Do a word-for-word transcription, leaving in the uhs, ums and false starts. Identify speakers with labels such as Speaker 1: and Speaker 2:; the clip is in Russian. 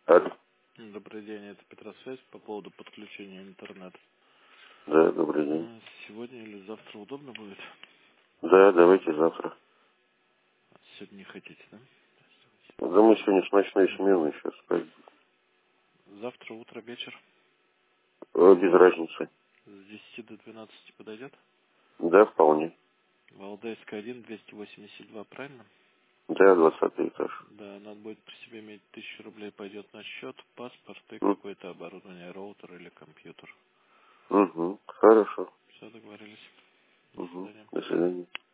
Speaker 1: Алло.
Speaker 2: Добрый день, это Петросвязь по поводу подключения интернета.
Speaker 1: Да, добрый день.
Speaker 2: А, Сегодня или завтра удобно будет?
Speaker 1: Да, давайте завтра.
Speaker 2: Сегодня не хотите, да?
Speaker 1: Да мы сегодня с ночной смены сейчас спать.
Speaker 2: Завтра утро, вечер
Speaker 1: Э, Без разницы.
Speaker 2: с десяти до двенадцати подойдет?
Speaker 1: Да, вполне.
Speaker 2: Валдайская один, двести восемьдесят два, правильно?
Speaker 1: Да, двадцатый этаж.
Speaker 2: Да, надо будет при себе иметь тысячу рублей, пойдет на счет, паспорт и
Speaker 1: М,
Speaker 2: какое-то оборудование, роутер или компьютер.
Speaker 1: Угу. Хорошо.
Speaker 2: Все, договорились. До
Speaker 1: Угу.
Speaker 2: свидания.
Speaker 1: До свидания.